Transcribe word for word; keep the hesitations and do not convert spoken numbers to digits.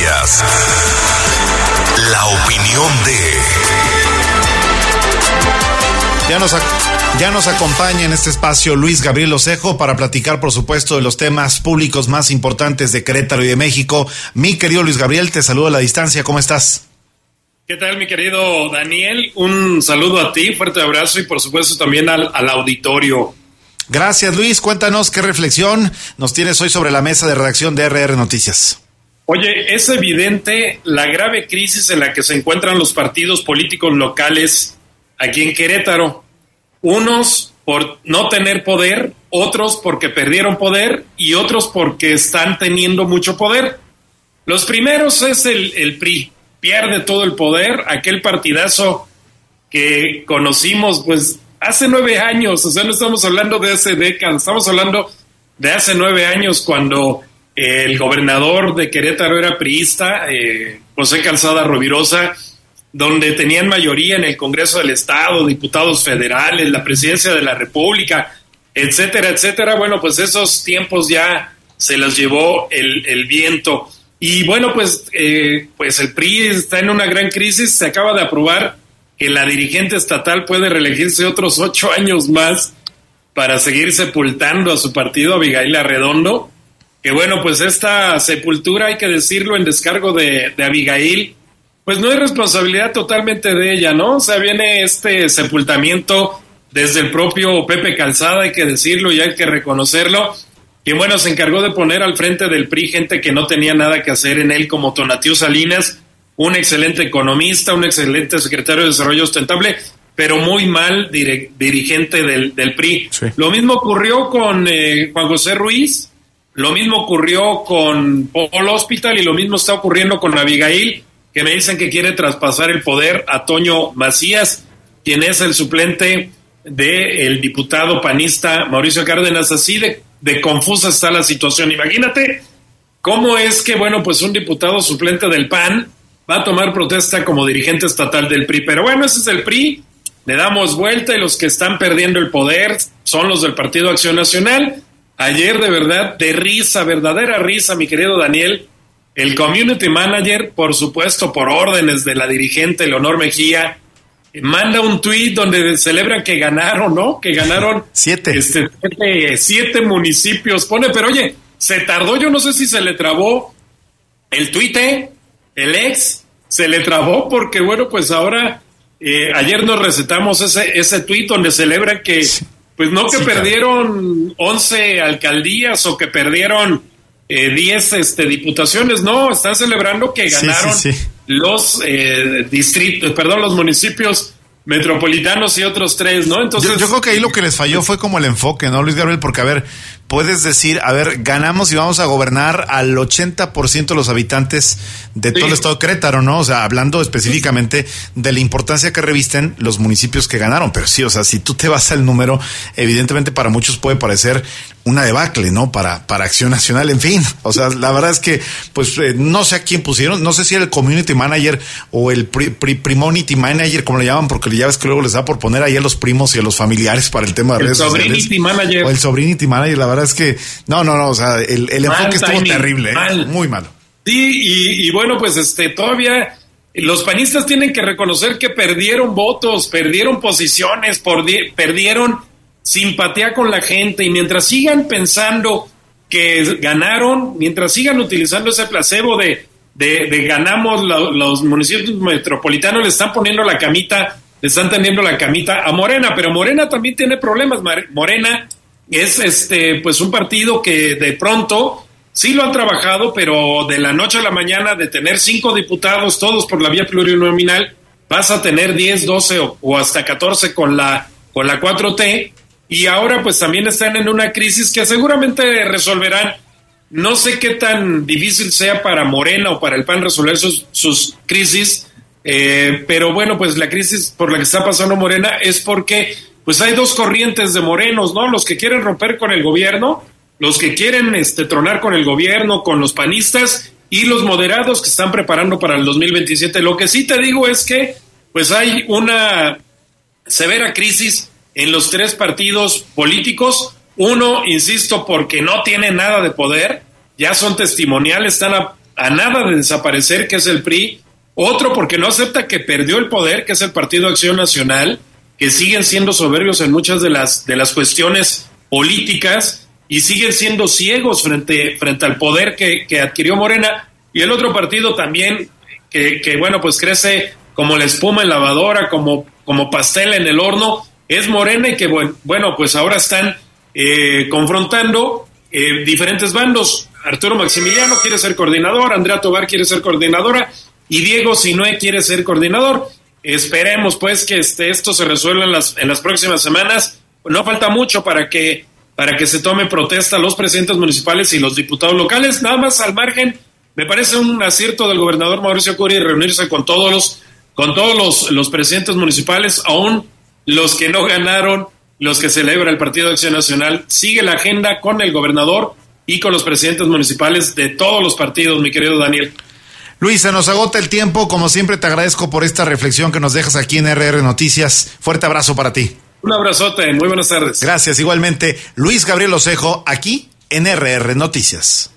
Noticias. La opinión de... Ya nos, ya nos acompaña en este espacio Luis Gabriel Osejo para platicar, por supuesto, de los temas públicos más importantes de Querétaro y de México. Mi querido Luis Gabriel, te saludo a la distancia. ¿Cómo estás? ¿Qué tal, mi querido Daniel? Un saludo a ti, fuerte abrazo y por supuesto también al, al auditorio. Gracias, Luis. Cuéntanos qué reflexión nos tienes hoy sobre la mesa de redacción de R R Noticias. Oye, es evidente la grave crisis en la que se encuentran los partidos políticos locales aquí en Querétaro. Unos por no tener poder, otros porque perdieron poder y otros porque están teniendo mucho poder. Los primeros es el, el P R I. Pierde todo el poder, aquel partidazo que conocimos pues hace nueve años, o sea, no estamos hablando de hace décadas, estamos hablando de hace nueve años cuando eh, el gobernador de Querétaro era priista, eh, José Calzada Rovirosa, donde tenían mayoría en el Congreso del Estado, diputados federales, la presidencia de la República, etcétera, etcétera. Bueno, pues esos tiempos ya se los llevó el, el viento. Y bueno, pues, eh, pues el P R I está en una gran crisis. Se acaba de aprobar que la dirigente estatal puede reelegirse otros ocho años más para seguir sepultando a su partido, Abigail Arredondo. Que bueno, pues esta sepultura, hay que decirlo, en descargo de, de Abigail, pues no hay responsabilidad totalmente de ella, ¿no? O sea, viene este sepultamiento desde el propio Pepe Calzada, hay que decirlo y hay que reconocerlo. Que bueno, se encargó de poner al frente del P R I gente que no tenía nada que hacer en él, como Tonatiuh Salinas, un excelente economista, un excelente secretario de Desarrollo Sustentable, pero muy mal dir- dirigente del, del P R I. Sí. Lo mismo ocurrió con eh, Juan José Ruiz, lo mismo ocurrió con Paul Hospital y lo mismo está ocurriendo con Abigail, que me dicen que quiere traspasar el poder a Toño Macías, quien es el suplente del diputado panista Mauricio Cárdenas. Así de de confusa está la situación. Imagínate cómo es que, bueno, pues un diputado suplente del P A N va a tomar protesta como dirigente estatal del P R I. Pero bueno, ese es el P R I, le damos vuelta y los que están perdiendo el poder son los del Partido Acción Nacional. Ayer, de verdad, de risa, verdadera risa, mi querido Daniel, el community manager, por supuesto, por órdenes de la dirigente Leonor Mejía, manda un tuit donde celebran que ganaron, ¿no? Que ganaron siete. Este, siete, siete municipios. Pone, pero oye, se tardó, yo no sé si se le trabó el tuit, ¿eh? El ex, se le trabó porque, bueno, pues ahora, eh, ayer nos recetamos ese, ese tuit donde celebran que, pues no que sí, perdieron once alcaldías o que perdieron eh, diez este, diputaciones, no, están celebrando que ganaron sí, sí, sí. los eh, distritos, perdón, los municipios metropolitanos y otros tres, ¿no? Entonces yo, yo creo que ahí lo que les falló fue como el enfoque, ¿no, Luis Gabriel? Porque, a ver, puedes decir, a ver, ganamos y vamos a gobernar al ochenta por ciento de los habitantes de todo sí. el estado de Querétaro, ¿no? O sea, hablando específicamente de la importancia que revisten los municipios que ganaron. Pero sí, o sea, si tú te vas al número, evidentemente para muchos puede parecer una debacle, ¿no? Para, para Acción Nacional, en fin. O sea, la verdad es que, pues, eh, no sé a quién pusieron, no sé si era el community manager o el pri, pri, primonity manager, como le llaman, porque ya ves que luego les da por poner ahí a los primos y a los familiares para el tema de el redes sociales. El sobrinity manager. O el sobrinity manager, la verdad es que, no, no, no, o sea, el, el enfoque mal, estuvo timing, terrible, mal. ¿eh? Muy malo. Sí, y, y bueno, pues, este, todavía los panistas tienen que reconocer que perdieron votos, perdieron posiciones, por, perdieron simpatía con la gente, y mientras sigan pensando que ganaron, mientras sigan utilizando ese placebo de, de, de ganamos lo, los municipios metropolitanos, le están poniendo la camita, le están tendiendo la camita a Morena, pero Morena también tiene problemas. Morena es este pues un partido que de pronto sí lo han trabajado, pero de la noche a la mañana, de tener cinco diputados, todos por la vía plurinominal, vas a tener diez, doce o, o hasta catorce con la, con la cuatro T, y ahora pues también están en una crisis que seguramente resolverán. No sé qué tan difícil sea para Morena o para el P A N resolver sus, sus crisis, eh, pero bueno, pues la crisis por la que está pasando Morena es porque pues hay dos corrientes de morenos, ¿no? Los que quieren romper con el gobierno, los que quieren este, tronar con el gobierno, con los panistas, y los moderados que están preparando para el dos mil veintisiete. Lo que sí te digo es que pues hay una severa crisis en los tres partidos políticos. Uno, insisto, porque no tiene nada de poder, ya son testimoniales, están a a nada de desaparecer, que es el P R I, otro porque no acepta que perdió el poder, que es el Partido Acción Nacional, que siguen siendo soberbios en muchas de las, de las cuestiones políticas y siguen siendo ciegos frente, frente al poder que, que adquirió Morena, y el otro partido también que, que bueno, pues crece como la espuma en lavadora, como, como pastel en el horno, es Morena, y que bueno, pues ahora están eh, confrontando eh, diferentes bandos. Arturo Maximiliano quiere ser coordinador, Andrea Tobar quiere ser coordinadora y Diego Sinue quiere ser coordinador. Esperemos pues que este, esto se resuelva en las, en las próximas semanas. No falta mucho para que, para que se tome protesta a los presidentes municipales y los diputados locales. Nada más al margen, me parece un acierto del gobernador Mauricio Curi reunirse con todos los, con todos los, los presidentes municipales, aún los que no ganaron, los que celebra el Partido de Acción Nacional. Sigue la agenda con el gobernador y con los presidentes municipales de todos los partidos, mi querido Daniel. Luis, se nos agota el tiempo. Como siempre, te agradezco por esta reflexión que nos dejas aquí en R R Noticias. Fuerte abrazo para ti. Un abrazote, muy buenas tardes. Gracias, igualmente. Luis Gabriel Osejo, aquí en R R Noticias.